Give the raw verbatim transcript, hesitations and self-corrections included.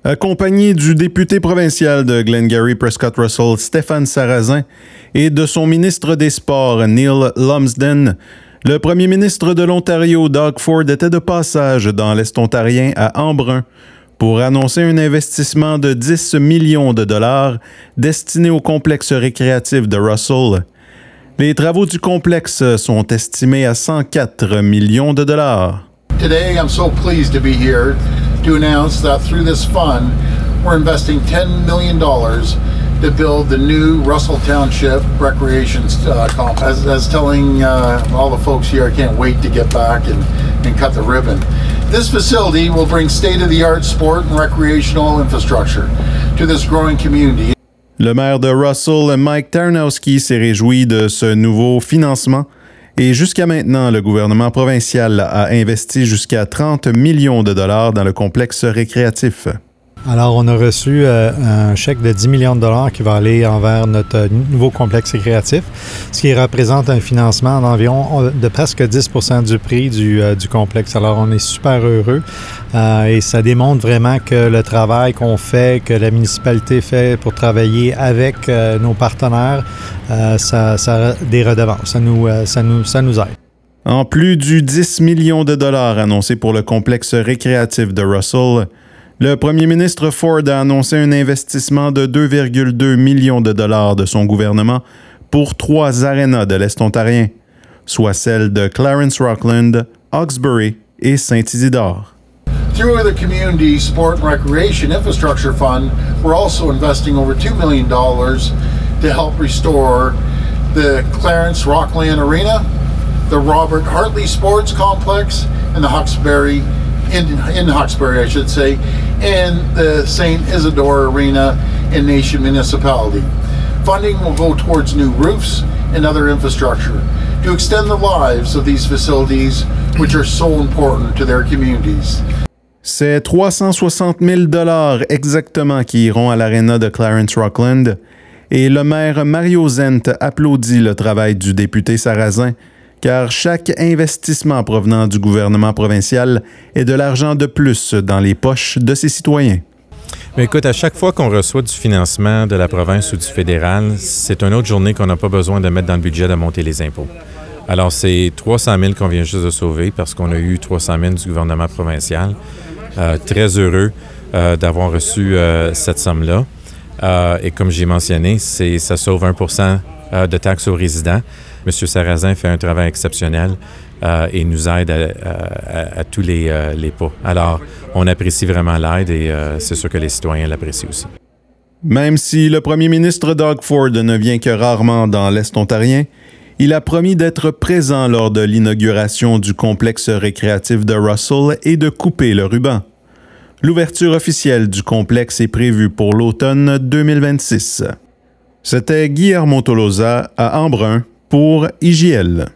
Accompagné du député provincial de Glengarry Prescott Russell, Stéphane Sarrazin, et de son ministre des Sports, Neil Lumsden, le premier ministre de l'Ontario, Doug Ford, était de passage dans l'Est ontarien à Embrun pour annoncer un investissement de dix millions de dollars destiné au complexe récréatif de Russell. Les travaux du complexe sont estimés à cent quatre millions de dollars. Today, I'm so pleased to be here to announce that through this fund, we're investing ten million dollars to build the new Russell Township Recreation uh, Complex. As, as telling uh, all the folks here, I can't wait to get back and, and cut the ribbon. This facility will bring state-of-the-art sport and recreational infrastructure to this growing community. Le maire de Russell, Mike Tarnowski, s'est réjoui de ce nouveau financement. Et jusqu'à maintenant, le gouvernement provincial a investi jusqu'à trente millions de dollars dans le complexe récréatif. Alors, on a reçu euh, un chèque de dix millions de dollars qui va aller envers notre nouveau complexe récréatif, ce qui représente un financement d'environ de presque dix pour cent du prix du, euh, du complexe. Alors, on est super heureux euh, et ça démontre vraiment que le travail qu'on fait, que la municipalité fait pour travailler avec euh, nos partenaires, euh, ça, ça a des redevances. Ça nous, euh, ça nous, ça nous aide. En plus du dix millions de dollars annoncés pour le complexe récréatif de Russell, le premier ministre Ford a annoncé un investissement de deux virgule deux millions de dollars de son gouvernement pour trois arénas de l'Est ontarien, soit celles de Clarence Rockland, Hawkesbury et Saint-Isidore. Through the Community Sport and Recreation Infrastructure Fund, we're also investing over two million dollars to help restore the Clarence Rockland Arena, the Robert Hartley Sports Complex, and the Hawkesbury In, in Hawkesbury, I should say, and the Saint Isidore Arena in Nation Municipality. Funding will go towards new roofs and other infrastructure to extend the lives of these facilities, which are so important to their communities. C'est trois cent soixante mille dollars exactement qui iront à l'aréna de Clarence Rockland, et le maire Mario Zent applaudit le travail du député Sarrazin, car chaque investissement provenant du gouvernement provincial est de l'argent de plus dans les poches de ses citoyens. Mais écoute, à chaque fois qu'on reçoit du financement de la province ou du fédéral, c'est une autre journée qu'on n'a pas besoin de mettre dans le budget de monter les impôts. Alors, c'est trois cent mille qu'on vient juste de sauver parce qu'on a eu trois cent mille du gouvernement provincial. Euh, très heureux euh, d'avoir reçu euh, cette somme-là. Euh, et comme j'ai mentionné, c'est, ça sauve un pour cent euh, de taxes aux résidents. M. Sarrazin fait un travail exceptionnel euh, et nous aide à, à, à tous les, euh, les pas. Alors, on apprécie vraiment l'aide et euh, c'est sûr que les citoyens l'apprécient aussi. Même si le premier ministre Doug Ford ne vient que rarement dans l'Est ontarien, il a promis d'être présent lors de l'inauguration du complexe récréatif de Russell et de couper le ruban. L'ouverture officielle du complexe est prévue pour l'automne deux mille vingt-six. C'était Guillermo Tolosa à Embrun pour I J L.